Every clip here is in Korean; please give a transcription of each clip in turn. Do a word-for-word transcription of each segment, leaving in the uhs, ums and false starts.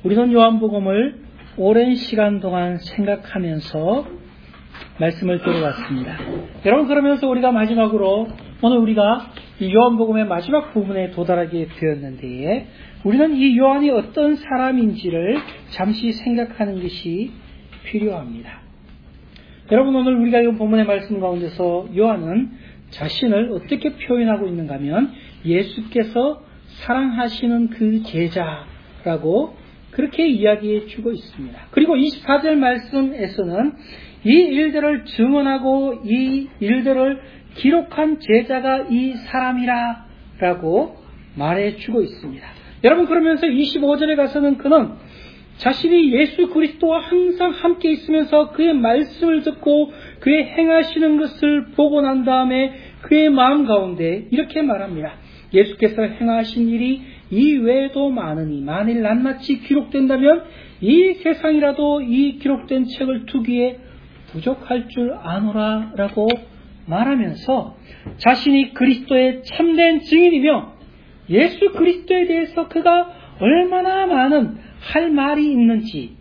우리는 요한복음을 오랜 시간 동안 생각하면서 말씀을 들어왔습니다. 여러분, 그러면서 우리가 마지막으로 오늘 우리가 이 요한복음의 마지막 부분에 도달하게 되었는데, 우리는 이 요한이 어떤 사람인지를 잠시 생각하는 것이 필요합니다. 여러분, 오늘 우리가 이 본문의 말씀 가운데서 요한은 자신을 어떻게 표현하고 있는가 하면 예수께서 사랑하시는 그 제자라고 그렇게 이야기해 주고 있습니다. 그리고 이십사 절 말씀에서는 이 일들을 증언하고 이 일들을 기록한 제자가 이 사람이라 라고 말해 주고 있습니다. 여러분, 그러면서 이십오 절에 가서는 그는 자신이 예수 그리스도와 항상 함께 있으면서 그의 말씀을 듣고 그의 행하시는 것을 보고 난 다음에 그의 마음 가운데 이렇게 말합니다. 예수께서 행하신 일이 이 외에도 많으니 만일 낱낱이 기록된다면 이 세상이라도 이 기록된 책을 두기에 부족할 줄 아노라 라고 말하면서 자신이 그리스도의 참된 증인이며 예수 그리스도에 대해서 그가 얼마나 많은 할 말이 있는지,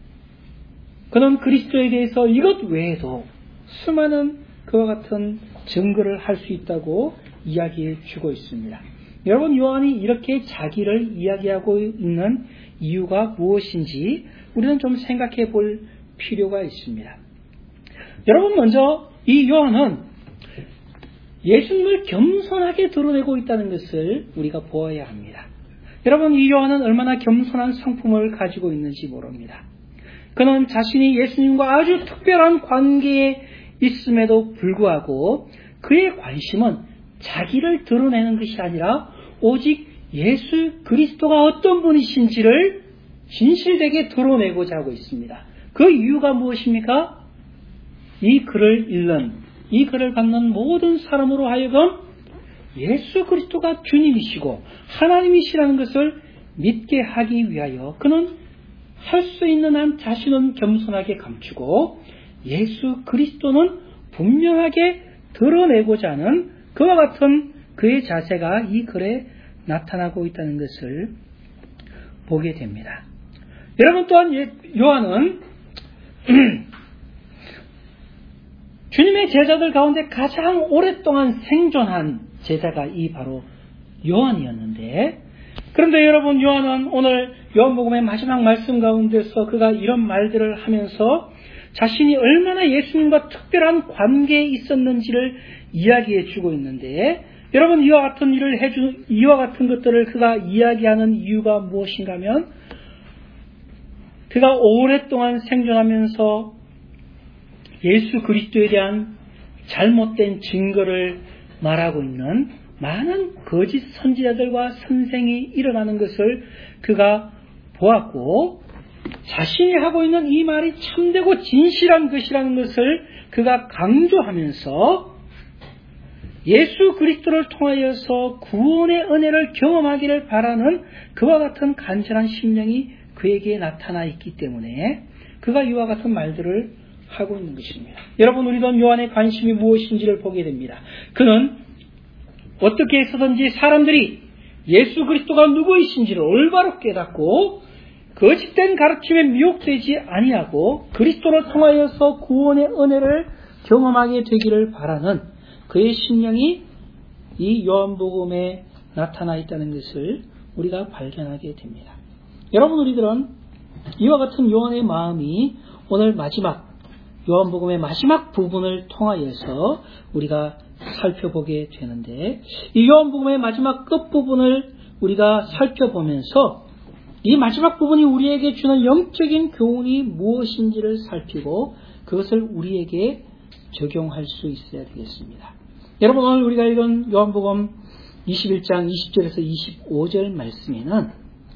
그는 그리스도에 대해서 이것 외에도 수많은 그와 같은 증거를 할 수 있다고 이야기해 주고 있습니다. 여러분, 요한이 이렇게 자기를 이야기하고 있는 이유가 무엇인지 우리는 좀 생각해 볼 필요가 있습니다. 여러분, 먼저 이 요한은 예수님을 겸손하게 드러내고 있다는 것을 우리가 보아야 합니다. 여러분, 이 요한은 얼마나 겸손한 성품을 가지고 있는지 모릅니다. 그는 자신이 예수님과 아주 특별한 관계에 있음에도 불구하고 그의 관심은 자기를 드러내는 것이 아니라 오직 예수 그리스도가 어떤 분이신지를 진실되게 드러내고자 하고 있습니다. 그 이유가 무엇입니까? 이 글을 읽는, 이 글을 받는 모든 사람으로 하여금 예수 그리스도가 주님이시고 하나님이시라는 것을 믿게 하기 위하여 그는 할 수 있는 한 자신은 겸손하게 감추고 예수 그리스도는 분명하게 드러내고자 하는 그와 같은 그의 자세가 이 글에 나타나고 있다는 것을 보게 됩니다. 여러분, 또한 요한은 주님의 제자들 가운데 가장 오랫동안 생존한 제자가 이 바로 요한이었는데, 그런데 여러분, 요한은 오늘 요한복음의 마지막 말씀 가운데서 그가 이런 말들을 하면서 자신이 얼마나 예수님과 특별한 관계에 있었는지를 이야기해 주고 있는데, 여러분, 이와 같은 일을 해주, 이와 같은 것들을 그가 이야기하는 이유가 무엇인가 하면 그가 오랫동안 생존하면서 예수 그리스도에 대한 잘못된 증거를 말하고 있는 많은 거짓 선지자들과 선생이 일어나는 것을 그가 보았고, 자신이 하고 있는 이 말이 참되고 진실한 것이라는 것을 그가 강조하면서 예수 그리스도를 통하여서 구원의 은혜를 경험하기를 바라는 그와 같은 간절한 심령이 그에게 나타나 있기 때문에 그가 이와 같은 말들을 하고 있는 것입니다. 여러분, 우리도 요한의 관심이 무엇인지를 보게 됩니다. 그는 어떻게 해서든지 사람들이 예수 그리스도가 누구이신지를 올바로 깨닫고 거짓된 가르침에 미혹되지 아니하고 그리스도를 통하여서 구원의 은혜를 경험하게 되기를 바라는 그의 심령이 이 요한복음에 나타나 있다는 것을 우리가 발견하게 됩니다. 여러분, 우리들은 이와 같은 요한의 마음이 오늘 마지막 요한복음의 마지막 부분을 통하여서 우리가 살펴보게 되는데, 이 요한복음의 마지막 끝부분을 우리가 살펴보면서 이 마지막 부분이 우리에게 주는 영적인 교훈이 무엇인지를 살피고 그것을 우리에게 적용할 수 있어야 되겠습니다. 여러분, 오늘 우리가 읽은 요한복음 이십일 장 이십 절에서 이십오 절 말씀에는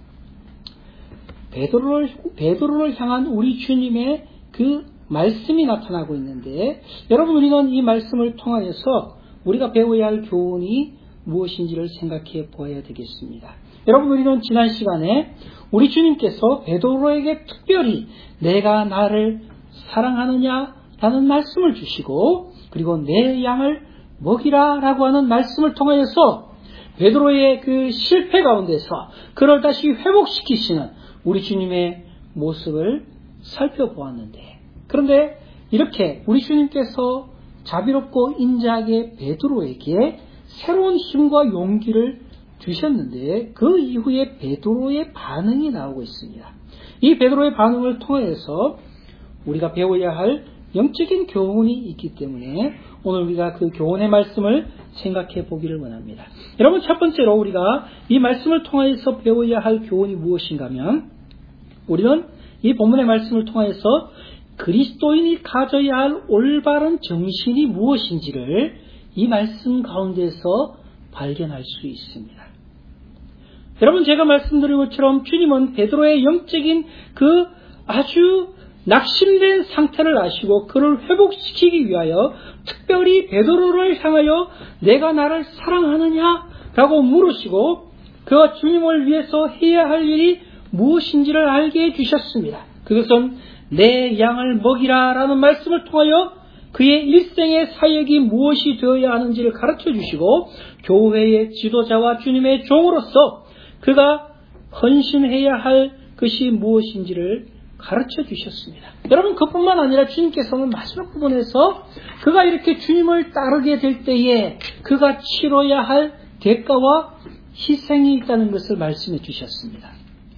베드로를, 베드로를 향한 우리 주님의 그 말씀이 나타나고 있는데, 여러분, 우리는 이 말씀을 통하여서 우리가 배워야 할 교훈이 무엇인지를 생각해 보아야 되겠습니다. 여러분, 우리는 지난 시간에 우리 주님께서 베드로에게 특별히 내가 나를 사랑하느냐라는 말씀을 주시고, 그리고 내 양을 먹이라 라고 하는 말씀을 통하여서 베드로의 그 실패 가운데서 그를 다시 회복시키시는 우리 주님의 모습을 살펴보았는데, 그런데 이렇게 우리 주님께서 자비롭고 인자하게 베드로에게 새로운 힘과 용기를 주셨는데 그 이후에 베드로의 반응이 나오고 있습니다. 이 베드로의 반응을 통해서 우리가 배워야 할 영적인 교훈이 있기 때문에 오늘 우리가 그 교훈의 말씀을 생각해 보기를 원합니다. 여러분, 첫 번째로 우리가 이 말씀을 통해서 배워야 할 교훈이 무엇인가 하면, 우리는 이 본문의 말씀을 통해서 그리스도인이 가져야 할 올바른 정신이 무엇인지를 이 말씀 가운데서 발견할 수 있습니다. 여러분, 제가 말씀드린 것처럼 주님은 베드로의 영적인 그 아주 낙심된 상태를 아시고 그를 회복시키기 위하여 특별히 베드로를 향하여 내가 나를 사랑하느냐? 라고 물으시고 그가 주님을 위해서 해야 할 일이 무엇인지를 알게 해주셨습니다. 그것은 내 양을 먹이라 라는 말씀을 통하여 그의 일생의 사역이 무엇이 되어야 하는지를 가르쳐 주시고 교회의 지도자와 주님의 종으로서 그가 헌신해야 할 것이 무엇인지를 가르쳐 주셨습니다. 여러분, 그뿐만 아니라 주님께서는 마지막 부분에서 그가 이렇게 주님을 따르게 될 때에 그가 치러야 할 대가와 희생이 있다는 것을 말씀해 주셨습니다.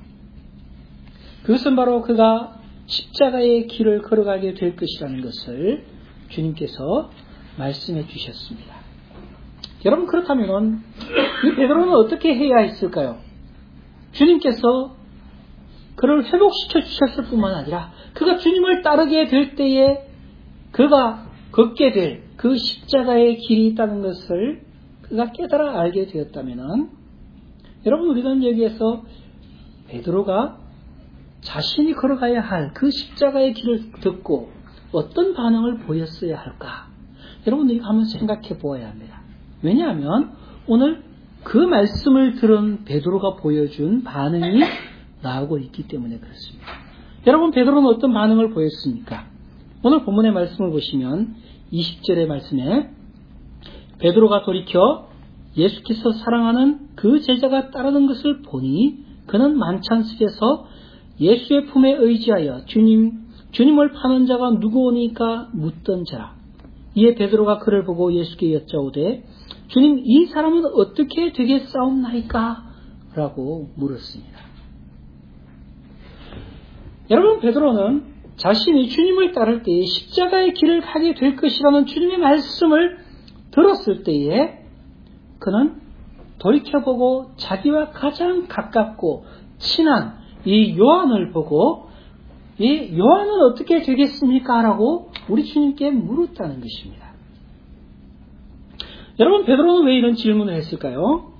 그것은 바로 그가 십자가의 길을 걸어가게 될 것이라는 것을 주님께서 말씀해 주셨습니다. 여러분, 그렇다면 이 베드로는 어떻게 해야 했을까요? 주님께서 그를 회복시켜 주셨을 뿐만 아니라 그가 주님을 따르게 될 때에 그가 걷게 될 그 십자가의 길이 있다는 것을 그가 깨달아 알게 되었다면, 여러분, 우리는 여기에서 베드로가 자신이 걸어가야 할 그 십자가의 길을 듣고 어떤 반응을 보였어야 할까? 여러분, 우리가 한번 생각해 보아야 합니다. 왜냐하면 오늘 그 말씀을 들은 베드로가 보여준 반응이 나오고 있기 때문에 그렇습니다. 여러분, 베드로는 어떤 반응을 보였습니까? 오늘 본문의 말씀을 보시면 이십 절의 말씀에 베드로가 돌이켜 예수께서 사랑하는 그 제자가 따르는 것을 보니 그는 만찬석에서 예수의 품에 의지하여 주님, 주님을 파는 자가 누구오니까 묻던 자라. 이에 베드로가 그를 보고 예수께 여짜오되 주님, 이 사람은 어떻게 되겠사옵나이까? 라고 물었습니다. 여러분, 베드로는 자신이 주님을 따를 때에 십자가의 길을 가게 될 것이라는 주님의 말씀을 들었을 때에 그는 돌이켜보고 자기와 가장 가깝고 친한 이 요한을 보고 이 요한은 어떻게 되겠습니까? 라고 우리 주님께 물었다는 것입니다. 여러분, 베드로는 왜 이런 질문을 했을까요?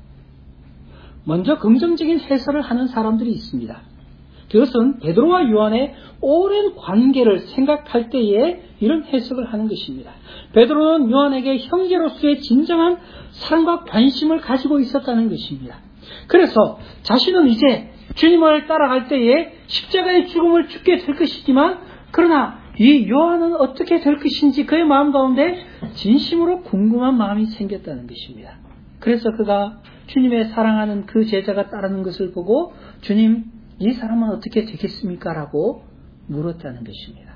먼저 긍정적인 해설을 하는 사람들이 있습니다. 그것은 베드로와 요한의 오랜 관계를 생각할 때에 이런 해석을 하는 것입니다. 베드로는 요한에게 형제로서의 진정한 사랑과 관심을 가지고 있었다는 것입니다. 그래서 자신은 이제 주님을 따라갈 때에 십자가의 죽음을 죽게 될 것이지만, 그러나 이 요한은 어떻게 될 것인지 그의 마음 가운데 진심으로 궁금한 마음이 생겼다는 것입니다. 그래서 그가 주님의 사랑하는 그 제자가 따르는 것을 보고 주님, 이 사람은 어떻게 되겠습니까? 라고 물었다는 것입니다.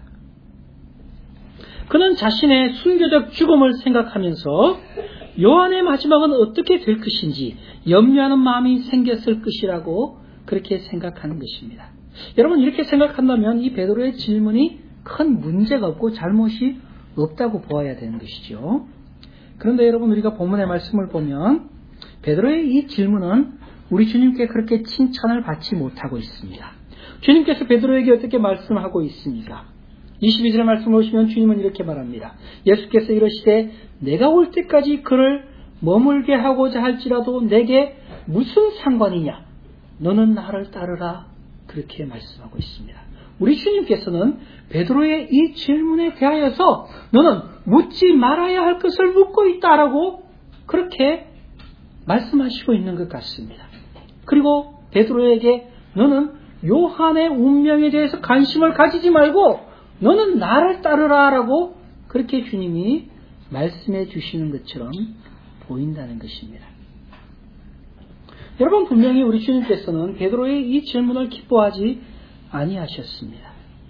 그는 자신의 순교적 죽음을 생각하면서 요한의 마지막은 어떻게 될 것인지 염려하는 마음이 생겼을 것이라고 그렇게 생각하는 것입니다. 여러분, 이렇게 생각한다면 이 베드로의 질문이 큰 문제가 없고 잘못이 없다고 보아야 되는 것이죠. 그런데 여러분, 우리가 본문의 말씀을 보면 베드로의 이 질문은 우리 주님께 그렇게 칭찬을 받지 못하고 있습니다. 주님께서 베드로에게 어떻게 말씀하고 있습니까? 이십이 절의 말씀을 보시면 주님은 이렇게 말합니다. 예수께서 이러시되 내가 올 때까지 그를 머물게 하고자 할지라도 내게 무슨 상관이냐? 너는 나를 따르라. 그렇게 말씀하고 있습니다. 우리 주님께서는 베드로의 이 질문에 대하여서 너는 묻지 말아야 할 것을 묻고 있다라고 그렇게 말씀하시고 있는 것 같습니다. 그리고 베드로에게 너는 요한의 운명에 대해서 관심을 가지지 말고 너는 나를 따르라 라고 그렇게 주님이 말씀해 주시는 것처럼 보인다는 것입니다. 여러분, 분명히 우리 주님께서는 베드로의 이 질문을 기뻐하지 아니하셨습니다.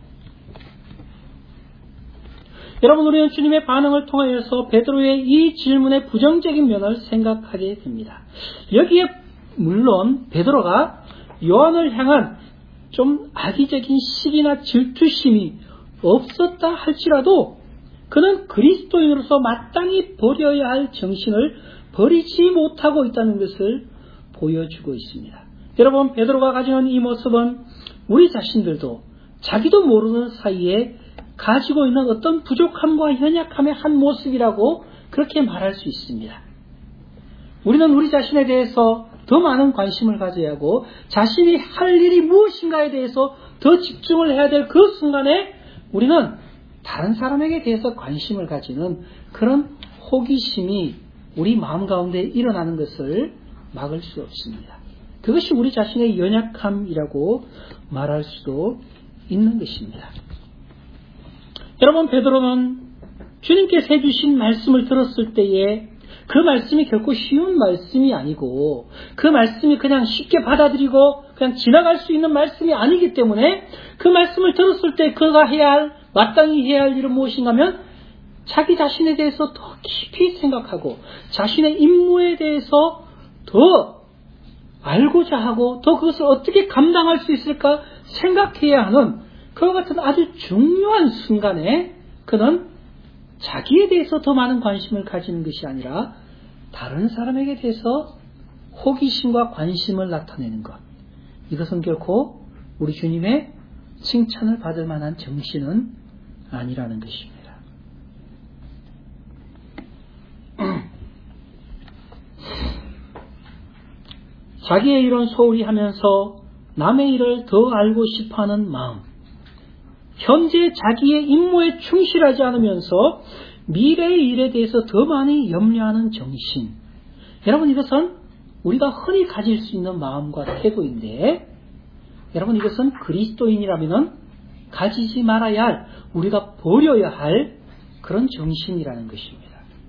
여러분, 우리는 주님의 반응을 통하여서 베드로의 이 질문의 부정적인 면을 생각하게 됩니다. 여기에 물론 베드로가 요한을 향한 좀 악의적인 시기나 질투심이 없었다 할지라도 그는 그리스도인으로서 마땅히 버려야 할 정신을 버리지 못하고 있다는 것을 보여주고 있습니다. 여러분, 베드로가 가지는 이 모습은 우리 자신들도 자기도 모르는 사이에 가지고 있는 어떤 부족함과 연약함의 한 모습이라고 그렇게 말할 수 있습니다. 우리는 우리 자신에 대해서 더 많은 관심을 가져야 하고 자신이 할 일이 무엇인가에 대해서 더 집중을 해야 될 그 순간에 우리는 다른 사람에게 대해서 관심을 가지는 그런 호기심이 우리 마음 가운데 일어나는 것을 막을 수 없습니다. 그것이 우리 자신의 연약함이라고 말할 수도 있는 것입니다. 여러분, 베드로는 주님께서 해주신 말씀을 들었을 때에 그 말씀이 결코 쉬운 말씀이 아니고 그 말씀이 그냥 쉽게 받아들이고 그냥 지나갈 수 있는 말씀이 아니기 때문에 그 말씀을 들었을 때 그가 해야 할, 마땅히 해야 할 일은 무엇인가 하면 자기 자신에 대해서 더 깊이 생각하고 자신의 임무에 대해서 더 알고자 하고 더 그것을 어떻게 감당할 수 있을까 생각해야 하는 그와 같은 아주 중요한 순간에 그는 자기에 대해서 더 많은 관심을 가지는 것이 아니라 다른 사람에게 대해서 호기심과 관심을 나타내는 것, 이것은 결코 우리 주님의 칭찬을 받을 만한 정신은 아니라는 것입니다. 자기의 일은 소홀히 하면서 남의 일을 더 알고 싶어하는 마음, 현재 자기의 임무에 충실하지 않으면서 미래의 일에 대해서 더 많이 염려하는 정신. 여러분, 이것은 우리가 흔히 가질 수 있는 마음과 태도인데, 여러분, 이것은 그리스도인이라면 가지지 말아야 할, 우리가 버려야 할 그런 정신이라는 것입니다.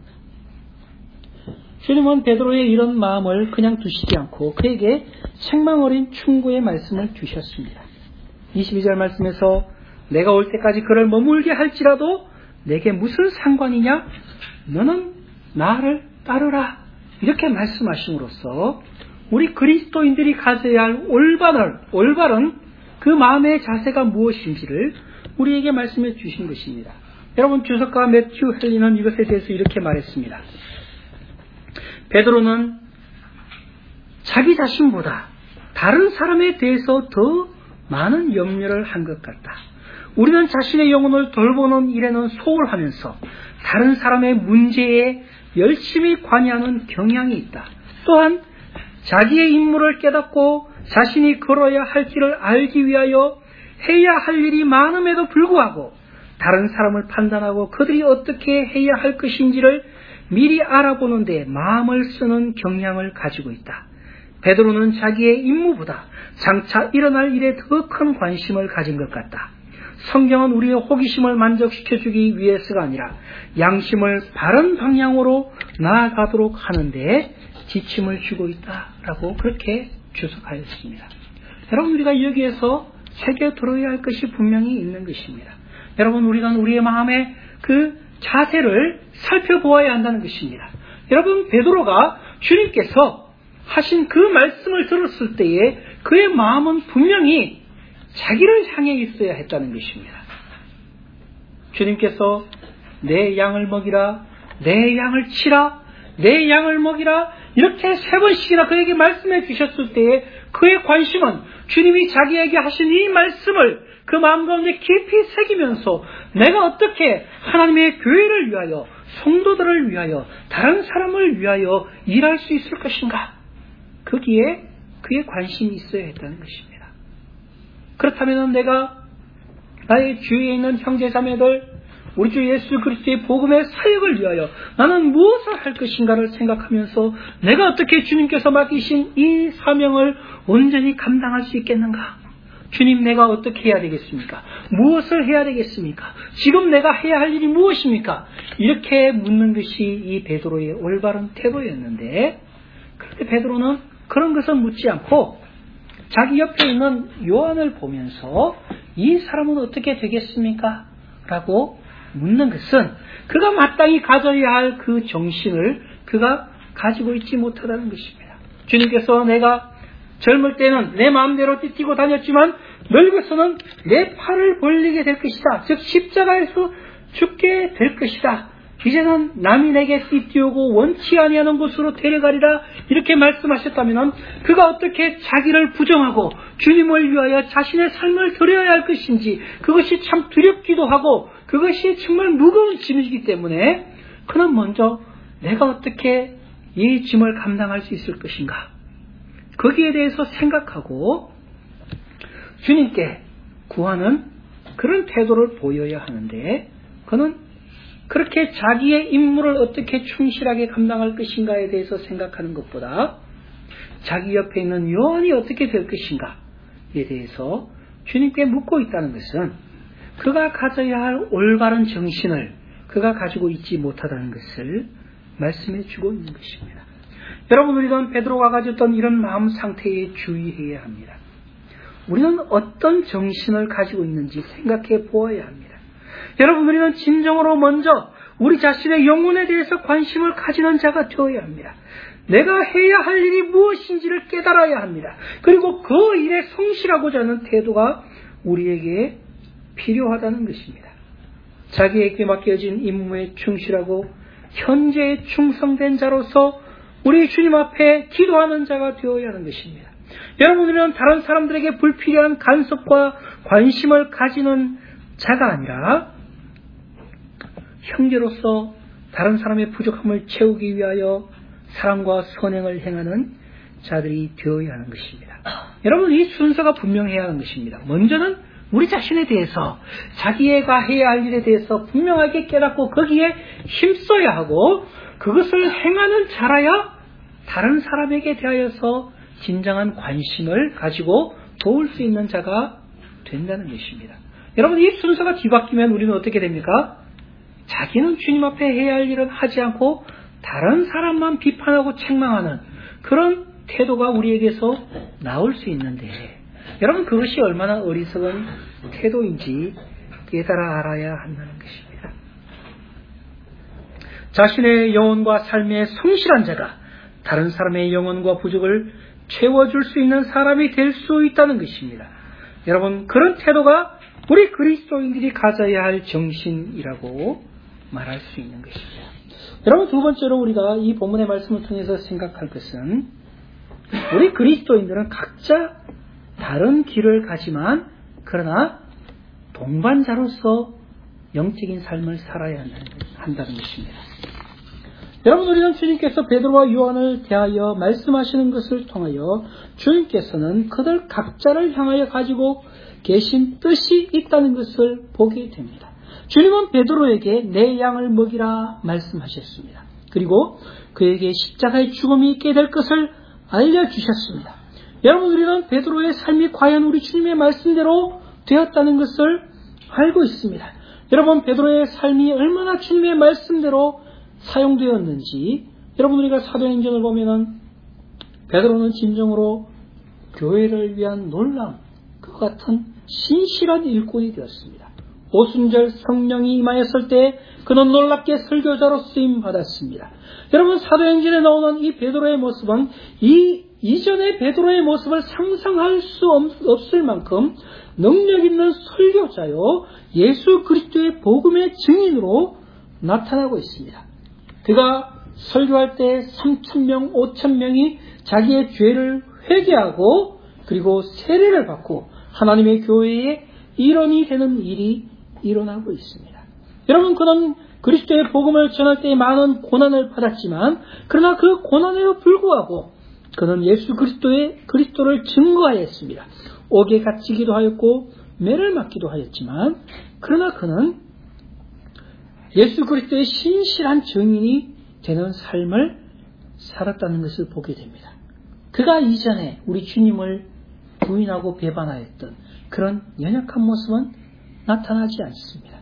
주님은 베드로의 이런 마음을 그냥 두시지 않고 그에게 책망 어린 충고의 말씀을 주셨습니다. 이십이 절 말씀에서 내가 올 때까지 그를 머물게 할지라도 내게 무슨 상관이냐? 너는 나를 따르라. 이렇게 말씀하심으로써 우리 그리스도인들이 가져야 할 올바른, 올바른 그 마음의 자세가 무엇인지를 우리에게 말씀해 주신 것입니다. 여러분, 주석가 매튜 헨리는 이것에 대해서 이렇게 말했습니다. 베드로는 자기 자신보다 다른 사람에 대해서 더 많은 염려를 한 것 같다. 우리는 자신의 영혼을 돌보는 일에는 소홀하면서 다른 사람의 문제에 열심히 관여하는 경향이 있다. 또한 자기의 임무를 깨닫고 자신이 걸어야 할 길을 알기 위하여 해야 할 일이 많음에도 불구하고 다른 사람을 판단하고 그들이 어떻게 해야 할 것인지를 미리 알아보는 데 마음을 쓰는 경향을 가지고 있다. 베드로는 자기의 임무보다 장차 일어날 일에 더 큰 관심을 가진 것 같다. 성경은 우리의 호기심을 만족시켜주기 위해서가 아니라 양심을 바른 방향으로 나아가도록 하는데 지침을 주고 있다라고 그렇게 주석하였습니다. 여러분, 우리가 여기에서 새겨들어야 할 것이 분명히 있는 것입니다. 여러분, 우리가 우리의 마음의 그 자세를 살펴보아야 한다는 것입니다. 여러분, 베드로가 주님께서 하신 그 말씀을 들었을 때에 그의 마음은 분명히 자기를 향해 있어야 했다는 것입니다. 주님께서 내 양을 먹이라, 내 양을 치라, 내 양을 먹이라 이렇게 세 번씩이나 그에게 말씀해 주셨을 때에 그의 관심은 주님이 자기에게 하신 이 말씀을 그 마음 가운데 깊이 새기면서 내가 어떻게 하나님의 교회를 위하여, 성도들을 위하여, 다른 사람을 위하여 일할 수 있을 것인가? 거기에 그의 관심이 있어야 했다는 것입니다. 그렇다면 내가 나의 주위에 있는 형제자매들, 우리 주 예수 그리스도의 복음의 사역을 위하여 나는 무엇을 할 것인가를 생각하면서 내가 어떻게 주님께서 맡기신 이 사명을 온전히 감당할 수 있겠는가? 주님, 내가 어떻게 해야 되겠습니까? 무엇을 해야 되겠습니까? 지금 내가 해야 할 일이 무엇입니까? 이렇게 묻는 것이 이 베드로의 올바른 태도였는데, 그런데 베드로는 그런 것은 묻지 않고 자기 옆에 있는 요한을 보면서 이 사람은 어떻게 되겠습니까? 라고 묻는 것은 그가 마땅히 가져야 할 그 정신을 그가 가지고 있지 못하다는 것입니다. 주님께서 내가 젊을 때는 내 마음대로 뛰뛰고 다녔지만 늙어서는 내 팔을 벌리게 될 것이다. 즉 십자가에서 죽게 될 것이다. 이제는 남이 내게 띠띠우고 원치 아니하는 곳으로 데려가리라 이렇게 말씀하셨다면 그가 어떻게 자기를 부정하고 주님을 위하여 자신의 삶을 드려야 할 것인지 그것이 참 두렵기도 하고 그것이 정말 무거운 짐이기 때문에 그는 먼저 내가 어떻게 이 짐을 감당할 수 있을 것인가 거기에 대해서 생각하고 주님께 구하는 그런 태도를 보여야 하는데 그는 그렇게 자기의 임무를 어떻게 충실하게 감당할 것인가에 대해서 생각하는 것보다 자기 옆에 있는 요한이 어떻게 될 것인가에 대해서 주님께 묻고 있다는 것은 그가 가져야 할 올바른 정신을 그가 가지고 있지 못하다는 것을 말씀해 주고 있는 것입니다. 여러분, 우리는 베드로가 가졌던 이런 마음 상태에 주의해야 합니다. 우리는 어떤 정신을 가지고 있는지 생각해 보아야 합니다. 여러분, 우리는 진정으로 먼저 우리 자신의 영혼에 대해서 관심을 가지는 자가 되어야 합니다. 내가 해야 할 일이 무엇인지를 깨달아야 합니다. 그리고 그 일에 성실하고자 하는 태도가 우리에게 필요하다는 것입니다. 자기에게 맡겨진 임무에 충실하고 현재에 충성된 자로서 우리 주님 앞에 기도하는 자가 되어야 하는 것입니다. 여러분, 우리는 다른 사람들에게 불필요한 간섭과 관심을 가지는 자가 아니라 형제로서 다른 사람의 부족함을 채우기 위하여 사랑과 선행을 행하는 자들이 되어야 하는 것입니다. 여러분, 이 순서가 분명해야 하는 것입니다. 먼저는 우리 자신에 대해서 자기가 해야 할 일에 대해서 분명하게 깨닫고 거기에 힘써야 하고 그것을 행하는 자라야 다른 사람에게 대하여서 진정한 관심을 가지고 도울 수 있는 자가 된다는 것입니다. 여러분, 이 순서가 뒤바뀌면 우리는 어떻게 됩니까? 자기는 주님 앞에 해야 할 일은 하지 않고 다른 사람만 비판하고 책망하는 그런 태도가 우리에게서 나올 수 있는데 여러분, 그것이 얼마나 어리석은 태도인지 깨달아 알아야 한다는 것입니다. 자신의 영혼과 삶에 성실한 자가 다른 사람의 영혼과 부족을 채워줄 수 있는 사람이 될 수 있다는 것입니다. 여러분, 그런 태도가 우리 그리스도인들이 가져야 할 정신이라고 말할 수 있는 것입니다. 여러분, 두 번째로 우리가 이 본문의 말씀을 통해서 생각할 것은 우리 그리스도인들은 각자 다른 길을 가지만 그러나 동반자로서 영적인 삶을 살아야 한다는 것입니다. 여러분, 우리는 주님께서 베드로와 요한을 대하여 말씀하시는 것을 통하여 주님께서는 그들 각자를 향하여 가지고 계신 뜻이 있다는 것을 보게 됩니다. 주님은 베드로에게 내 양을 먹이라 말씀하셨습니다. 그리고 그에게 십자가의 죽음이 있게 될 것을 알려주셨습니다. 여러분, 우리는 베드로의 삶이 과연 우리 주님의 말씀대로 되었다는 것을 알고 있습니다. 여러분, 베드로의 삶이 얼마나 주님의 말씀대로 사용되었는지 여러분, 우리가 사도행전을 보면은 베드로는 진정으로 교회를 위한 놀라운 그와 같은 신실한 일꾼이 되었습니다. 오순절 성령이 임하였을 때 그는 놀랍게 설교자로 쓰임 받았습니다. 여러분, 사도행전에 나오는 이 베드로의 모습은 이 이전의 베드로의 모습을 상상할 수 없을 만큼 능력 있는 설교자요 예수 그리스도의 복음의 증인으로 나타나고 있습니다. 그가 설교할 때 삼천 명, 오천 명이 자기의 죄를 회개하고 그리고 세례를 받고 하나님의 교회의 일원이 되는 일이 일어나고 있습니다. 여러분, 그는 그리스도의 복음을 전할 때 많은 고난을 받았지만 그러나 그 고난에도 불구하고 그는 예수 그리스도의 그리스도를 증거하였습니다. 옥에 갇히기도 하였고 매를 맞기도 하였지만 그러나 그는 예수 그리스도의 신실한 증인이 되는 삶을 살았다는 것을 보게 됩니다. 그가 이전에 우리 주님을 부인하고 배반하였던 그런 연약한 모습은 나타나지 않습니다.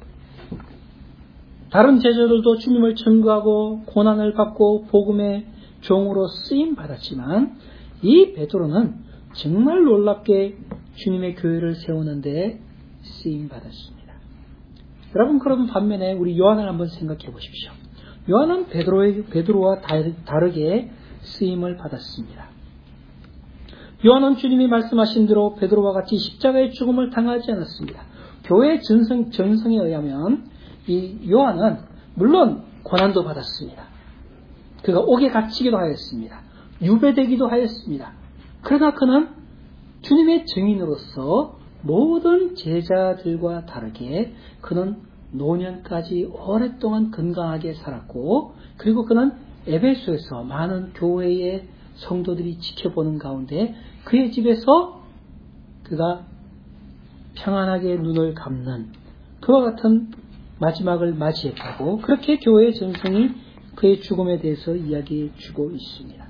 다른 제자들도 주님을 증거하고 고난을 받고 복음의 종으로 쓰임 받았지만 이 베드로는 정말 놀랍게 주님의 교회를 세우는데 쓰임 받았습니다. 여러분, 그럼 반면에 우리 요한을 한번 생각해 보십시오. 요한은 베드로의, 베드로와 다르게 쓰임을 받았습니다. 요한은 주님이 말씀하신 대로 베드로와 같이 십자가의 죽음을 당하지 않았습니다. 교회의 전성, 전성에 의하면 이 요한은 물론 고난도 받았습니다. 그가 옥에 갇히기도 하였습니다. 유배되기도 하였습니다. 그러나 그는 주님의 증인으로서 모든 제자들과 다르게 그는 노년까지 오랫동안 건강하게 살았고, 그리고 그는 에베소에서 많은 교회의 성도들이 지켜보는 가운데 그의 집에서 그가 평안하게 눈을 감는 그와 같은 마지막을 맞이했다고, 그렇게 교회의 전성이 그의 죽음에 대해서 이야기해 주고 있습니다.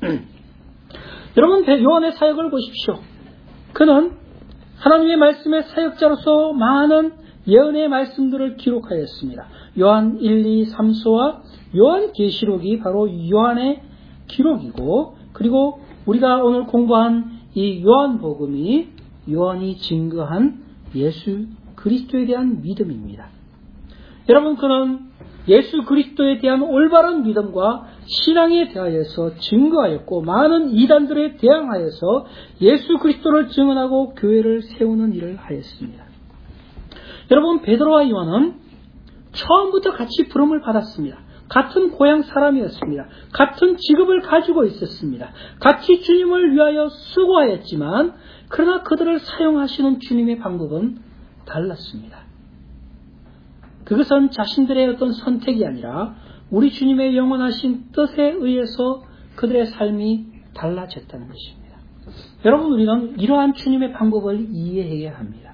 여러분, 요한의 사역을 보십시오. 그는 하나님의 말씀의 사역자로서 많은 예언의 말씀들을 기록하였습니다. 요한 일, 이, 삼 서와 요한 계시록이 바로 요한의 기록이고, 그리고 우리가 오늘 공부한 이 요한복음이 요한이 증거한 예수 그리스도에 대한 믿음입니다. 여러분, 그는 예수 그리스도에 대한 올바른 믿음과 신앙에 대하여서 증거하였고, 많은 이단들에 대항하여서 예수 그리스도를 증언하고 교회를 세우는 일을 하였습니다. 여러분, 베드로와 요한은 처음부터 같이 부름을 받았습니다. 같은 고향 사람이었습니다. 같은 직업을 가지고 있었습니다. 같이 주님을 위하여 수고하였지만, 그러나 그들을 사용하시는 주님의 방법은 달랐습니다. 그것은 자신들의 어떤 선택이 아니라 우리 주님의 영원하신 뜻에 의해서 그들의 삶이 달라졌다는 것입니다. 여러분, 우리는 이러한 주님의 방법을 이해해야 합니다.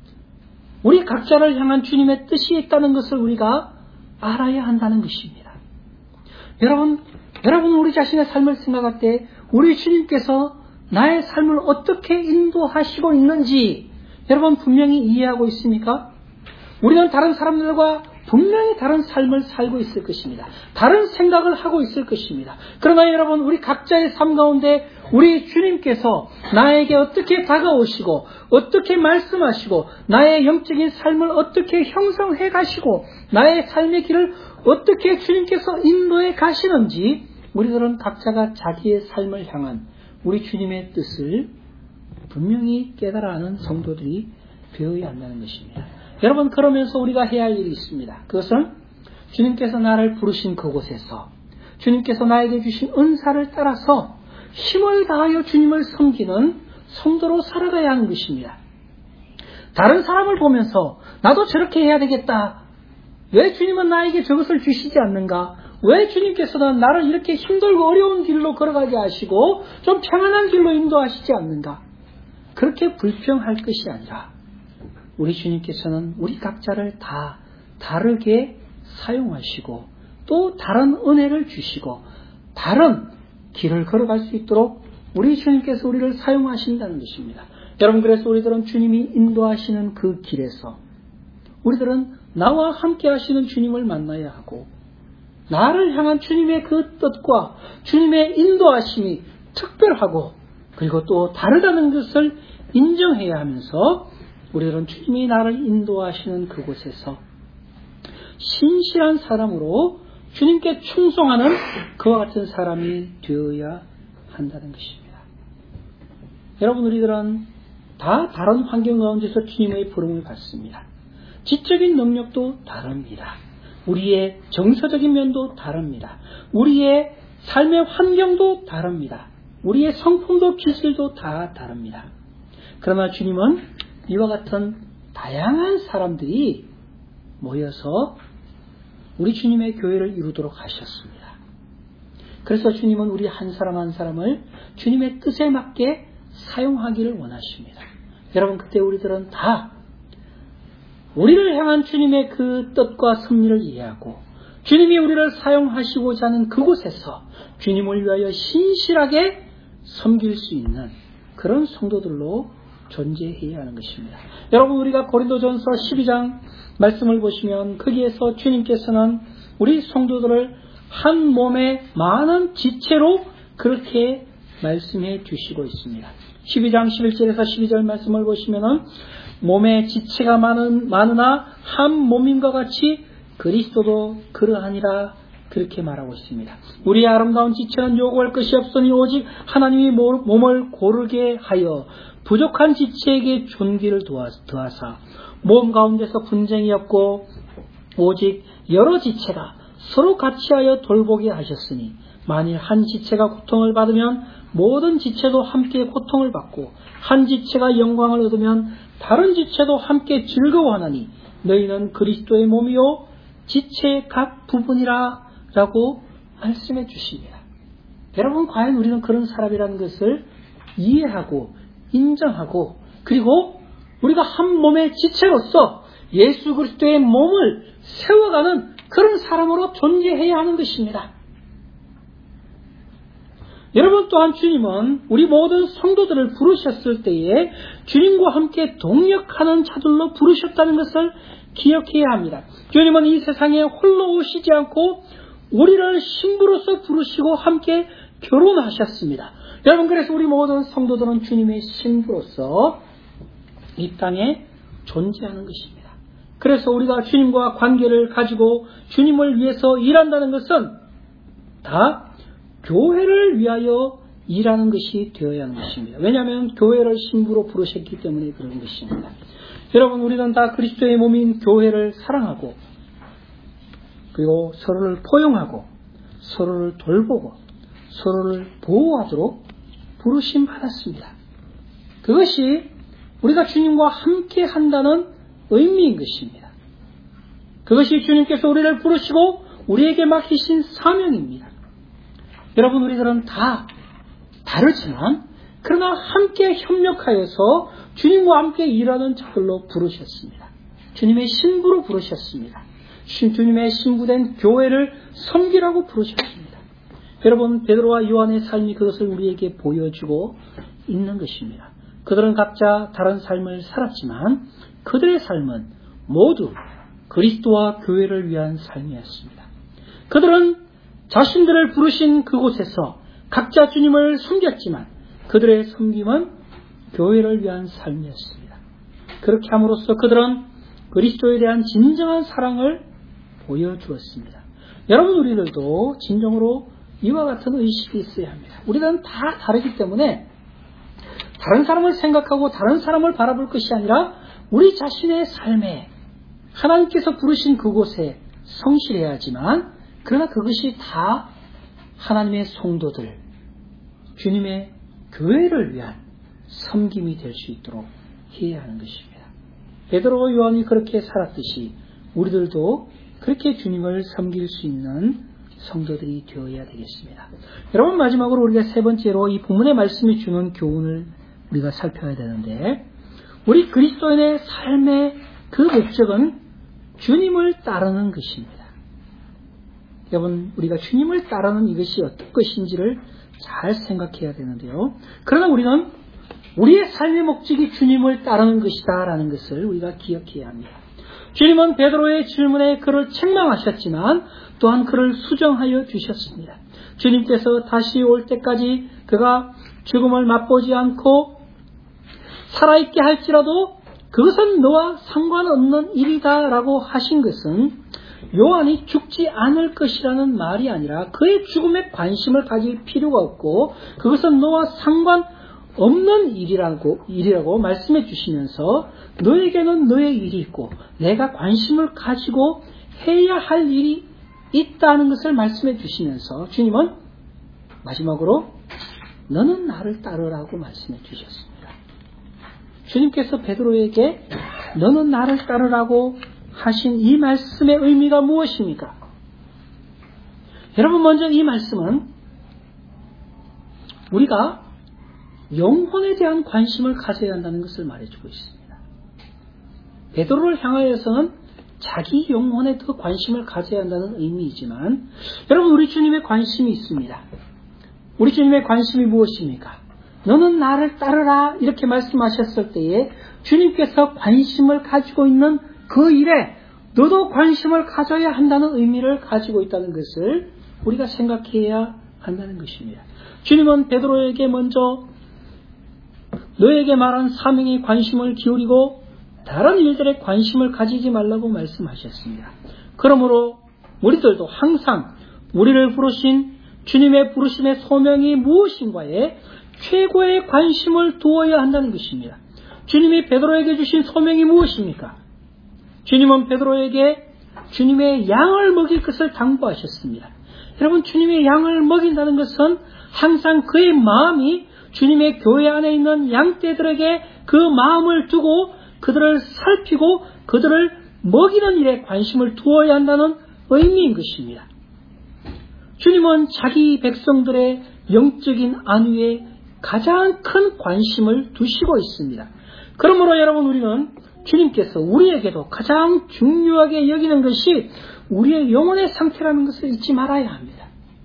우리 각자를 향한 주님의 뜻이 있다는 것을 우리가 알아야 한다는 것입니다. 여러분, 여러분 우리 자신의 삶을 생각할 때 우리 주님께서 나의 삶을 어떻게 인도하시고 있는지 여러분 분명히 이해하고 있습니까? 우리는 다른 사람들과 분명히 다른 삶을 살고 있을 것입니다. 다른 생각을 하고 있을 것입니다. 그러나 여러분, 우리 각자의 삶 가운데 우리 주님께서 나에게 어떻게 다가오시고 어떻게 말씀하시고 나의 영적인 삶을 어떻게 형성해 가시고 나의 삶의 길을 어떻게 주님께서 인도해 가시는지 우리들은 각자가 자기의 삶을 향한 우리 주님의 뜻을 분명히 깨달아 아는 성도들이 되어야 한다는 것입니다. 여러분, 그러면서 우리가 해야 할 일이 있습니다. 그것은 주님께서 나를 부르신 그곳에서 주님께서 나에게 주신 은사를 따라서 힘을 다하여 주님을 섬기는 성도로 살아가야 하는 것입니다. 다른 사람을 보면서 나도 저렇게 해야 되겠다. 왜 주님은 나에게 저것을 주시지 않는가? 왜 주님께서는 나를 이렇게 힘들고 어려운 길로 걸어가게 하시고 좀 평안한 길로 인도하시지 않는가? 그렇게 불평할 것이 아니라 우리 주님께서는 우리 각자를 다 다르게 사용하시고 또 다른 은혜를 주시고 다른 길을 걸어갈 수 있도록 우리 주님께서 우리를 사용하신다는 것입니다. 여러분, 그래서 우리들은 주님이 인도하시는 그 길에서 우리들은 나와 함께 하시는 주님을 만나야 하고 나를 향한 주님의 그 뜻과 주님의 인도하심이 특별하고 그리고 또 다르다는 것을 인정해야 하면서 우리들은 주님이 나를 인도하시는 그곳에서 신실한 사람으로 주님께 충성하는 그와 같은 사람이 되어야 한다는 것입니다. 여러분, 우리들은 다 다른 환경 가운데서 주님의 부름을 받습니다. 지적인 능력도 다릅니다. 우리의 정서적인 면도 다릅니다. 우리의 삶의 환경도 다릅니다. 우리의 성품도 기질도 다 다릅니다. 그러나 주님은 이와 같은 다양한 사람들이 모여서 우리 주님의 교회를 이루도록 하셨습니다. 그래서 주님은 우리 한 사람 한 사람을 주님의 뜻에 맞게 사용하기를 원하십니다. 여러분, 그때 우리들은 다 우리를 향한 주님의 그 뜻과 섭리를 이해하고 주님이 우리를 사용하시고자 하는 그곳에서 주님을 위하여 신실하게 섬길 수 있는 그런 성도들로 존재해야 하는 것입니다. 여러분, 우리가 고린도전서 십이 장 말씀을 보시면 거기에서 주님께서는 우리 성도들을 한 몸의 많은 지체로 그렇게 말씀해 주시고 있습니다. 십이 장 십일 절에서 십이 절 말씀을 보시면은 몸의 지체가 많은, 많으나 한 몸인과 같이 그리스도도 그러하니라 그렇게 말하고 있습니다. 우리의 아름다운 지체는 요구할 것이 없으니 오직 하나님이 몸을 고르게 하여 부족한 지체에게 존귀를 더하사 몸 가운데서 분쟁이 없고 오직 여러 지체가 서로 같이하여 돌보게 하셨으니 만일 한 지체가 고통을 받으면 모든 지체도 함께 고통을 받고 한 지체가 영광을 얻으면 다른 지체도 함께 즐거워하나니 너희는 그리스도의 몸이요 지체의 각 부분이라 라고 말씀해 주십니다. 여러분, 과연 우리는 그런 사람이라는 것을 이해하고 인정하고 그리고 우리가 한 몸의 지체로서 예수 그리스도의 몸을 세워가는 그런 사람으로 존재해야 하는 것입니다. 여러분, 또한 주님은 우리 모든 성도들을 부르셨을 때에 주님과 함께 동역하는 자들로 부르셨다는 것을 기억해야 합니다. 주님은 이 세상에 홀로 오시지 않고 우리를 신부로서 부르시고 함께 결혼하셨습니다. 여러분, 그래서 우리 모든 성도들은 주님의 신부로서 이 땅에 존재하는 것입니다. 그래서 우리가 주님과 관계를 가지고 주님을 위해서 일한다는 것은 다 교회를 위하여 일하는 것이 되어야 하는 것입니다. 왜냐하면 교회를 신부로 부르셨기 때문에 그런 것입니다. 여러분, 우리는 다 그리스도의 몸인 교회를 사랑하고 그리고 서로를 포용하고 서로를 돌보고 서로를 보호하도록 부르심 받았습니다. 그것이 우리가 주님과 함께 한다는 의미인 것입니다. 그것이 주님께서 우리를 부르시고 우리에게 맡기신 사명입니다. 여러분, 우리들은 다 다르지만 그러나 함께 협력하여서 주님과 함께 일하는 자들로 부르셨습니다. 주님의 신부로 부르셨습니다. 주님의 신부된 교회를 섬기라고 부르셨습니다. 여러분, 베드로와 요한의 삶이 그것을 우리에게 보여주고 있는 것입니다. 그들은 각자 다른 삶을 살았지만 그들의 삶은 모두 그리스도와 교회를 위한 삶이었습니다. 그들은 자신들을 부르신 그곳에서 각자 주님을 섬겼지만 그들의 섬김은 교회를 위한 삶이었습니다. 그렇게 함으로써 그들은 그리스도에 대한 진정한 사랑을 보여주었습니다. 여러분, 우리들도 진정으로 이와 같은 의식이 있어야 합니다. 우리는 다 다르기 때문에 다른 사람을 생각하고 다른 사람을 바라볼 것이 아니라 우리 자신의 삶에 하나님께서 부르신 그곳에 성실해야 하지만 그러나 그것이 다 하나님의 성도들, 주님의 교회를 위한 섬김이 될 수 있도록 해야 하는 것입니다. 베드로와 요한이 그렇게 살았듯이 우리들도 그렇게 주님을 섬길 수 있는 성도들이 되어야 되겠습니다. 여러분, 마지막으로 우리가 세 번째로 이 본문의 말씀이 주는 교훈을 우리가 살펴야 되는데, 우리 그리스도인의 삶의 그 목적은 주님을 따르는 것입니다. 여러분, 우리가 주님을 따르는 이것이 어떤 것인지를 잘 생각해야 되는데요. 그러나 우리는 우리의 삶의 목적이 주님을 따르는 것이다 라는 것을 우리가 기억해야 합니다. 주님은 베드로의 질문에 그를 책망하셨지만 또한 그를 수정하여 주셨습니다. 주님께서 다시 올 때까지 그가 죽음을 맛보지 않고 살아있게 할지라도 그것은 너와 상관없는 일이다 라고 하신 것은 요한이 죽지 않을 것이라는 말이 아니라 그의 죽음에 관심을 가질 필요가 없고 그것은 너와 상관없는 일이라고, 일이라고 말씀해 주시면서 너에게는 너의 일이 있고 내가 관심을 가지고 해야 할 일이 있다는 것을 말씀해 주시면서 주님은 마지막으로 너는 나를 따르라고 말씀해 주셨습니다. 주님께서 베드로에게 너는 나를 따르라고 하신 이 말씀의 의미가 무엇입니까? 여러분, 먼저 이 말씀은 우리가 영혼에 대한 관심을 가져야 한다는 것을 말해주고 있습니다. 베드로를 향하여서는 자기 영혼에 더 관심을 가져야 한다는 의미이지만 여러분, 우리 주님의 관심이 있습니다. 우리 주님의 관심이 무엇입니까? 너는 나를 따르라 이렇게 말씀하셨을 때에 주님께서 관심을 가지고 있는 그 일에 너도 관심을 가져야 한다는 의미를 가지고 있다는 것을 우리가 생각해야 한다는 것입니다. 주님은 베드로에게 먼저 너에게 말한 사명에 관심을 기울이고 다른 일들에 관심을 가지지 말라고 말씀하셨습니다. 그러므로 우리들도 항상 우리를 부르신 주님의 부르심의 소명이 무엇인가에 최고의 관심을 두어야 한다는 것입니다. 주님이 베드로에게 주신 소명이 무엇입니까? 주님은 베드로에게 주님의 양을 먹일 것을 당부하셨습니다. 여러분, 주님의 양을 먹인다는 것은 항상 그의 마음이 주님의 교회 안에 있는 양떼들에게 그 마음을 두고 그들을 살피고 그들을 먹이는 일에 관심을 두어야 한다는 의미인 것입니다. 주님은 자기 백성들의 영적인 안위에 가장 큰 관심을 두시고 있습니다. 그러므로 여러분, 우리는 주님께서 우리에게도 가장 중요하게 여기는 것이 우리의 영혼의 상태라는 것을 잊지 말아야 합니다.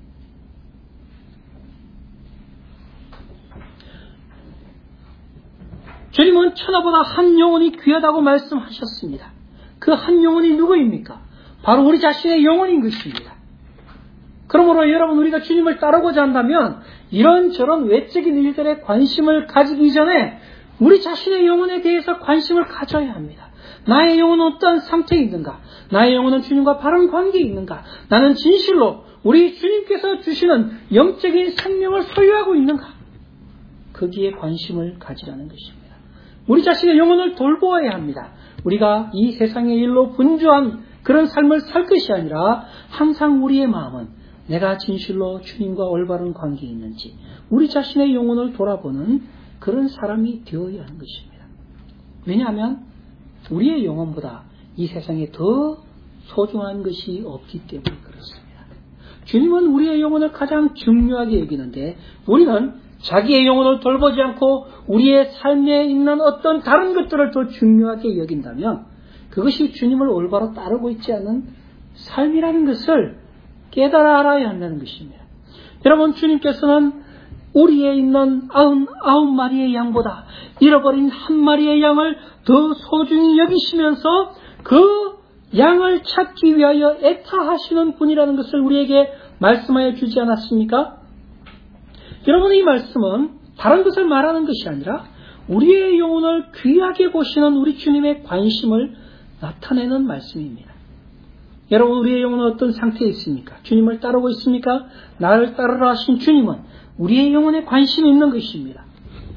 주님은 천하보다 한 영혼이 귀하다고 말씀하셨습니다. 그 한 영혼이 누구입니까? 바로 우리 자신의 영혼인 것입니다. 그러므로 여러분, 우리가 주님을 따르고자 한다면 이런저런 외적인 일들에 관심을 가지기 전에 우리 자신의 영혼에 대해서 관심을 가져야 합니다. 나의 영혼은 어떤 상태에 있는가? 나의 영혼은 주님과 바른 관계에 있는가? 나는 진실로 우리 주님께서 주시는 영적인 생명을 소유하고 있는가? 거기에 관심을 가지라는 것입니다. 우리 자신의 영혼을 돌보아야 합니다. 우리가 이 세상의 일로 분주한 그런 삶을 살 것이 아니라 항상 우리의 마음은 내가 진실로 주님과 올바른 관계에 있는지 우리 자신의 영혼을 돌아보는 그런 사람이 되어야 하는 것입니다. 왜냐하면 우리의 영혼보다 이 세상에 더 소중한 것이 없기 때문에 그렇습니다. 주님은 우리의 영혼을 가장 중요하게 여기는데 우리는 자기의 영혼을 돌보지 않고 우리의 삶에 있는 어떤 다른 것들을 더 중요하게 여긴다면 그것이 주님을 올바로 따르고 있지 않은 삶이라는 것을 깨달아 알아야 한다는 것입니다. 여러분, 주님께서는 우리에 있는 아흔 아홉 마리의 양보다 잃어버린 한 마리의 양을 더 소중히 여기시면서 그 양을 찾기 위하여 애타하시는 분이라는 것을 우리에게 말씀하여 주지 않았습니까? 여러분, 이 말씀은 다른 것을 말하는 것이 아니라 우리의 영혼을 귀하게 보시는 우리 주님의 관심을 나타내는 말씀입니다. 여러분, 우리의 영혼은 어떤 상태에 있습니까? 주님을 따르고 있습니까? 나를 따르라 하신 주님은 우리의 영혼에 관심이 있는 것입니다.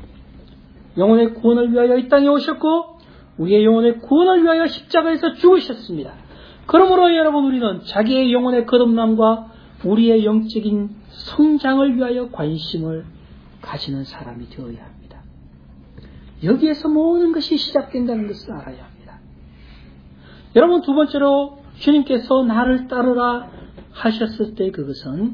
영혼의 구원을 위하여 이 땅에 오셨고 우리의 영혼의 구원을 위하여 십자가에서 죽으셨습니다. 그러므로 여러분, 우리는 자기의 영혼의 거듭남과 우리의 영적인 성장을 위하여 관심을 가지는 사람이 되어야 합니다. 여기에서 모든 것이 시작된다는 것을 알아야 합니다. 여러분, 두 번째로 주님께서 나를 따르라 하셨을 때 그것은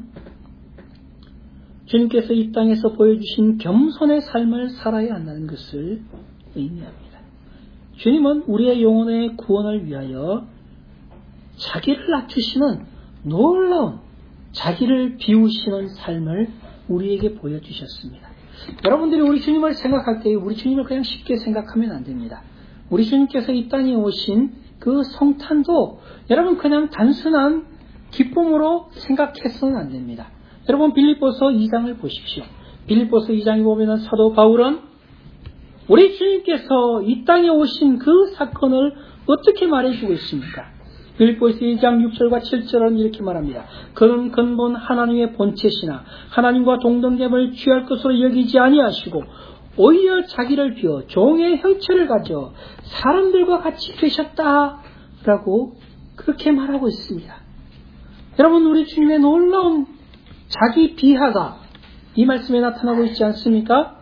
주님께서 이 땅에서 보여주신 겸손의 삶을 살아야 한다는 것을 의미합니다. 주님은 우리의 영혼의 구원을 위하여 자기를 낮추시는 놀라운 자기를 비우시는 삶을 우리에게 보여주셨습니다. 여러분들이 우리 주님을 생각할 때 우리 주님을 그냥 쉽게 생각하면 안 됩니다. 우리 주님께서 이 땅에 오신 그 성탄도 여러분 그냥 단순한 기쁨으로 생각해서는 안 됩니다. 여러분, 빌립보서 이 장을 보십시오. 빌립보서 이 장에 보면 사도 바울은 우리 주님께서 이 땅에 오신 그 사건을 어떻게 말해주고 있습니까? 빌립보서 이 장 육 절과 칠 절은 이렇게 말합니다. 그는 근본 하나님의 본체시나 하나님과 동등됨을 취할 것으로 여기지 아니하시고 오히려 자기를 비워 종의 형체를 가져 사람들과 같이 되셨다라고 그렇게 말하고 있습니다. 여러분, 우리 주님의 놀라운 자기 비하가 이 말씀에 나타나고 있지 않습니까?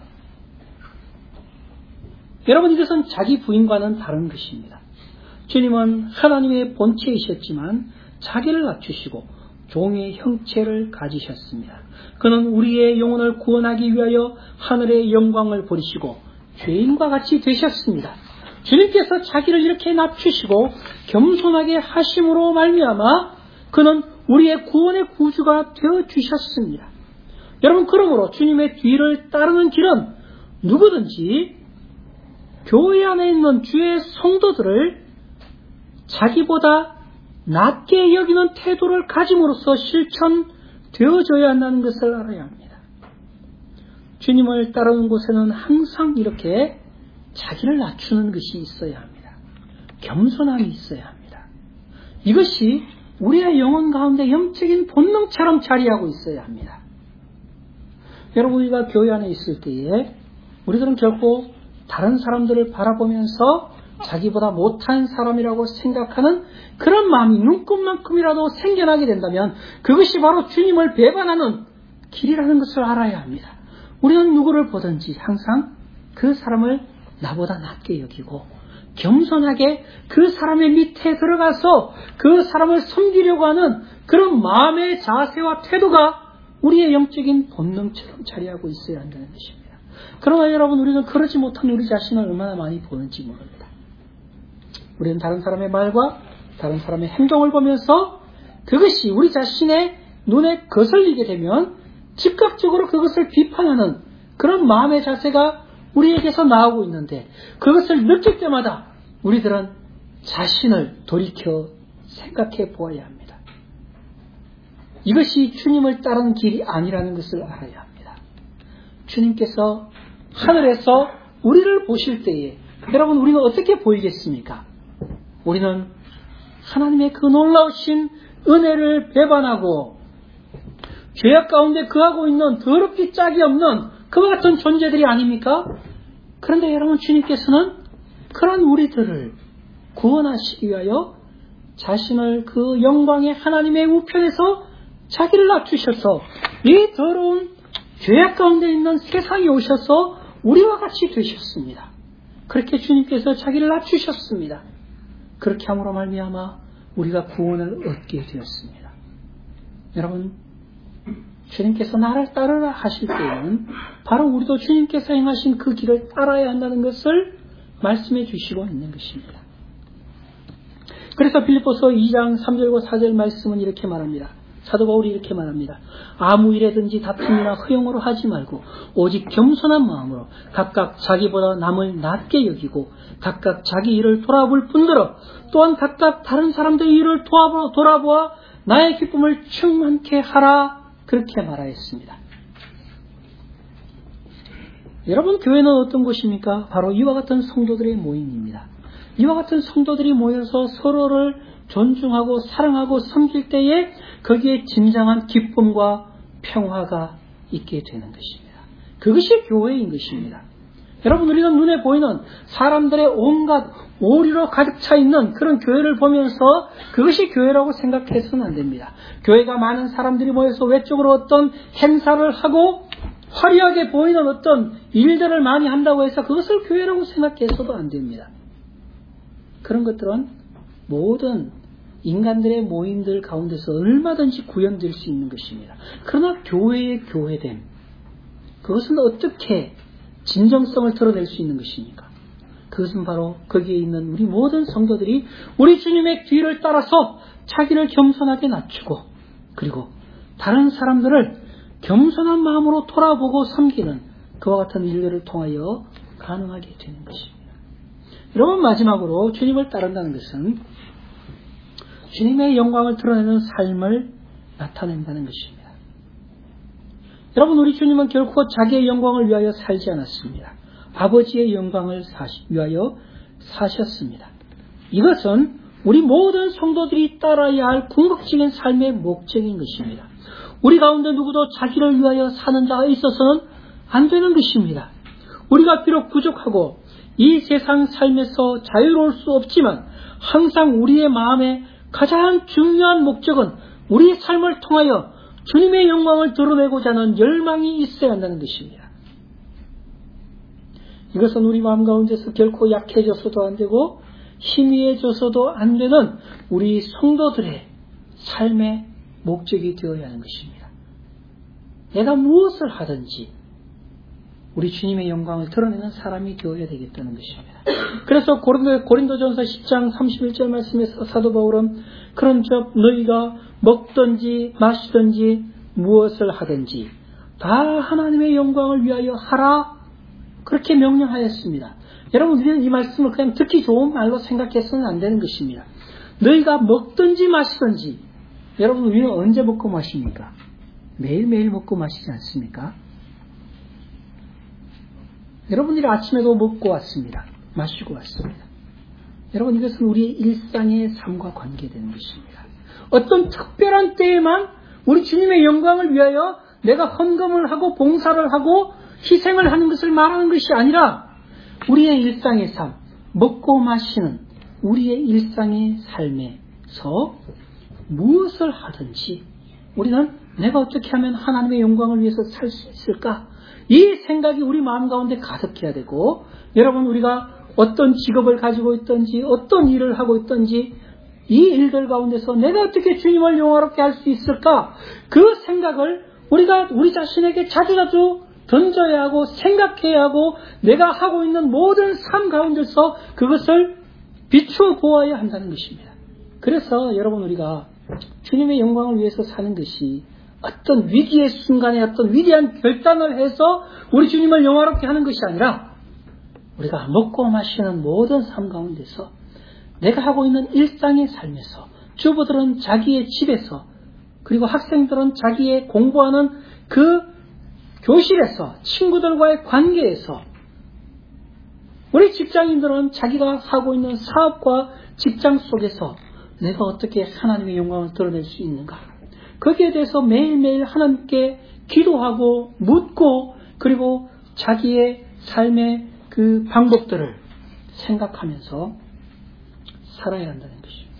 여러분, 이것은 자기 부인과는 다른 것입니다. 주님은 하나님의 본체이셨지만 자기를 낮추시고 종의 형체를 가지셨습니다. 그는 우리의 영혼을 구원하기 위하여 하늘의 영광을 버리시고 죄인과 같이 되셨습니다. 주님께서 자기를 이렇게 낮추시고 겸손하게 하심으로 말미암아 그는 우리의 구원의 구주가 되어주셨습니다. 여러분, 그러므로 주님의 뒤를 따르는 길은 누구든지 교회 안에 있는 주의 성도들을 자기보다 낮게 여기는 태도를 가짐으로써 실천하는 되어줘야 한다는 것을 알아야 합니다. 주님을 따르는 곳에는 항상 이렇게 자기를 낮추는 것이 있어야 합니다. 겸손함이 있어야 합니다. 이것이 우리의 영혼 가운데 영적인 본능처럼 자리하고 있어야 합니다. 여러분, 우리가 교회 안에 있을 때에 우리들은 결코 다른 사람들을 바라보면서 자기보다 못한 사람이라고 생각하는 그런 마음이 눈꼽만큼이라도 생겨나게 된다면 그것이 바로 주님을 배반하는 길이라는 것을 알아야 합니다. 우리는 누구를 보든지 항상 그 사람을 나보다 낮게 여기고 겸손하게 그 사람의 밑에 들어가서 그 사람을 섬기려고 하는 그런 마음의 자세와 태도가 우리의 영적인 본능처럼 자리하고 있어야 한다는 것입니다. 그러나 여러분, 우리는 그러지 못한 우리 자신을 얼마나 많이 보는지 모릅니다. 우리는 다른 사람의 말과 다른 사람의 행동을 보면서 그것이 우리 자신의 눈에 거슬리게 되면 즉각적으로 그것을 비판하는 그런 마음의 자세가 우리에게서 나오고 있는데, 그것을 느낄 때마다 우리들은 자신을 돌이켜 생각해 보아야 합니다. 이것이 주님을 따르는 길이 아니라는 것을 알아야 합니다. 주님께서 하늘에서 우리를 보실 때에 여러분, 우리는 어떻게 보이겠습니까? 우리는 하나님의 그 놀라우신 은혜를 배반하고 죄악 가운데 거하고 있는 더럽기 짝이 없는 그와 같은 존재들이 아닙니까? 그런데 여러분, 주님께서는 그런 우리들을 구원하시기 위하여 자신을 그 영광의 하나님의 우편에서 자기를 낮추셔서 이 더러운 죄악 가운데 있는 세상에 오셔서 우리와 같이 되셨습니다. 그렇게 주님께서 자기를 낮추셨습니다. 그렇게 함으로 말미암아 우리가 구원을 얻게 되었습니다. 여러분, 주님께서 나를 따르라 하실 때에는 바로 우리도 주님께서 행하신 그 길을 따라야 한다는 것을 말씀해 주시고 있는 것입니다. 그래서 빌립보서 이 장 삼 절과 사 절 말씀은 이렇게 말합니다. 사도 바울이 이렇게 말합니다. 아무 일에든지 다툼이나 허용으로 하지 말고 오직 겸손한 마음으로 각각 자기보다 남을 낮게 여기고 각각 자기 일을 돌아볼 뿐더러 또한 각각 다른 사람들의 일을 돌아보아 나의 기쁨을 충만케 하라, 그렇게 말하였습니다. 여러분, 교회는 어떤 곳입니까? 바로 이와 같은 성도들의 모임입니다. 이와 같은 성도들이 모여서 서로를 존중하고 사랑하고 섬길 때에 거기에 진정한 기쁨과 평화가 있게 되는 것입니다. 그것이 교회인 것입니다. 여러분, 우리는 눈에 보이는 사람들의 온갖 오류로 가득 차 있는 그런 교회를 보면서 그것이 교회라고 생각해서는 안 됩니다. 교회가 많은 사람들이 모여서 외적으로 어떤 행사를 하고 화려하게 보이는 어떤 일들을 많이 한다고 해서 그것을 교회라고 생각해서도 안 됩니다. 그런 것들은 모든 인간들의 모임들 가운데서 얼마든지 구현될 수 있는 것입니다. 그러나 교회의 교회됨, 그것은 어떻게 진정성을 드러낼 수 있는 것입니까? 그것은 바로 거기에 있는 우리 모든 성도들이 우리 주님의 뒤를 따라서 자기를 겸손하게 낮추고 그리고 다른 사람들을 겸손한 마음으로 돌아보고 섬기는 그와 같은 일들을 통하여 가능하게 되는 것입니다. 여러분, 마지막으로 주님을 따른다는 것은 주님의 영광을 드러내는 삶을 나타낸다는 것입니다. 여러분, 우리 주님은 결코 자기의 영광을 위하여 살지 않았습니다. 아버지의 영광을 사시, 위하여 사셨습니다. 이것은 우리 모든 성도들이 따라야 할 궁극적인 삶의 목적인 것입니다. 우리 가운데 누구도 자기를 위하여 사는 자가 있어서는 안 되는 것입니다. 우리가 비록 부족하고 이 세상 삶에서 자유로울 수 없지만 항상 우리의 마음에 가장 중요한 목적은 우리의 삶을 통하여 주님의 영광을 드러내고자 하는 열망이 있어야 한다는 것입니다. 이것은 우리 마음 가운데서 결코 약해져서도 안 되고 희미해져서도 안 되는 우리 성도들의 삶의 목적이 되어야 하는 것입니다. 내가 무엇을 하든지 우리 주님의 영광을 드러내는 사람이 되어야 되겠다는 것입니다. 그래서 고린도, 고린도전서 십 장 삼십일 절 말씀에서 사도 바울은 그런즉 너희가 먹든지 마시든지 무엇을 하든지 다 하나님의 영광을 위하여 하라, 그렇게 명령하였습니다. 여러분, 우리는 이 말씀을 그냥 듣기 좋은 말로 생각해서는 안 되는 것입니다. 너희가 먹든지 마시든지, 여러분, 우리는 언제 먹고 마십니까? 매일매일 먹고 마시지 않습니까? 여러분들이 아침에도 먹고 왔습니다. 마시고 왔습니다. 여러분, 이것은 우리의 일상의 삶과 관계되는 것입니다. 어떤 특별한 때에만 우리 주님의 영광을 위하여 내가 헌금을 하고 봉사를 하고 희생을 하는 것을 말하는 것이 아니라 우리의 일상의 삶, 먹고 마시는 우리의 일상의 삶에서 무엇을 하든지 우리는 내가 어떻게 하면 하나님의 영광을 위해서 살 수 있을까? 이 생각이 우리 마음 가운데 가득해야 되고, 여러분, 우리가 어떤 직업을 가지고 있든지 어떤 일을 하고 있든지 이 일들 가운데서 내가 어떻게 주님을 영화롭게 할 수 있을까? 그 생각을 우리가 우리 자신에게 자주자주 던져야 하고 생각해야 하고 내가 하고 있는 모든 삶 가운데서 그것을 비추어 보아야 한다는 것입니다. 그래서 여러분, 우리가 주님의 영광을 위해서 사는 것이 어떤 위기의 순간에 어떤 위대한 결단을 해서 우리 주님을 영화롭게 하는 것이 아니라 우리가 먹고 마시는 모든 삶 가운데서 내가 하고 있는 일상의 삶에서, 주부들은 자기의 집에서, 그리고 학생들은 자기의 공부하는 그 교실에서, 친구들과의 관계에서, 우리 직장인들은 자기가 하고 있는 사업과 직장 속에서 내가 어떻게 하나님의 영광을 드러낼 수 있는가, 거기에 대해서 매일매일 하나님께 기도하고 묻고 그리고 자기의 삶의 그 방법들을 생각하면서 살아야 한다는 것입니다.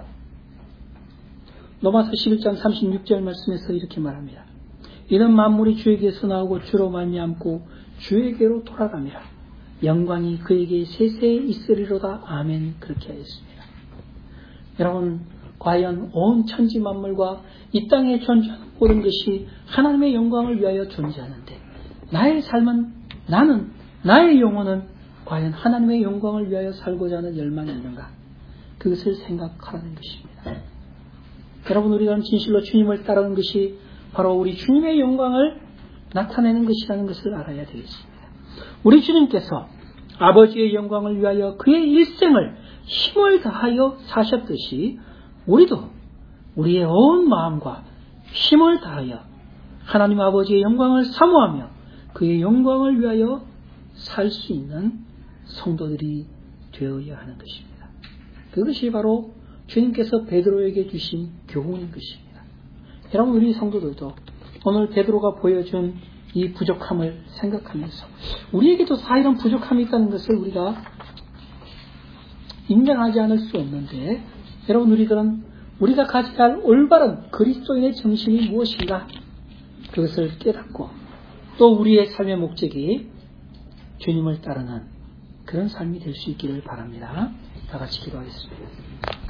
로마서 십일 장 삼십육 절 말씀에서 이렇게 말합니다. 이는 만물이 주에게서 나오고 주로 말미암고 주에게로 돌아갑니다. 영광이 그에게 세세에 있으리로다. 아멘. 그렇게 하였습니다. 여러분, 과연 온 천지 만물과 이 땅에 존재하는 모든 것이 하나님의 영광을 위하여 존재하는데 나의 삶은, 나는, 나의 영혼은 과연 하나님의 영광을 위하여 살고자 하는 열망이 있는가? 그것을 생각하라는 것입니다. 여러분, 우리가 진실로 주님을 따르는 것이 바로 우리 주님의 영광을 나타내는 것이라는 것을 알아야 되겠습니다. 우리 주님께서 아버지의 영광을 위하여 그의 일생을 힘을 다하여 사셨듯이 우리도 우리의 온 마음과 힘을 다하여 하나님 아버지의 영광을 사모하며 그의 영광을 위하여 살 수 있는 성도들이 되어야 하는 것입니다. 그것이 바로 주님께서 베드로에게 주신 교훈인 것입니다. 여러분, 우리 성도들도 오늘 베드로가 보여준 이 부족함을 생각하면서 우리에게도 다 이런 부족함이 있다는 것을 우리가 인정하지 않을 수 없는데, 여러분, 우리들은 우리가 가져야 할 올바른 그리스도인의 정신이 무엇인가, 그것을 깨닫고 또 우리의 삶의 목적이 주님을 따르는 그런 삶이 될 수 있기를 바랍니다. 다 같이 기도하겠습니다.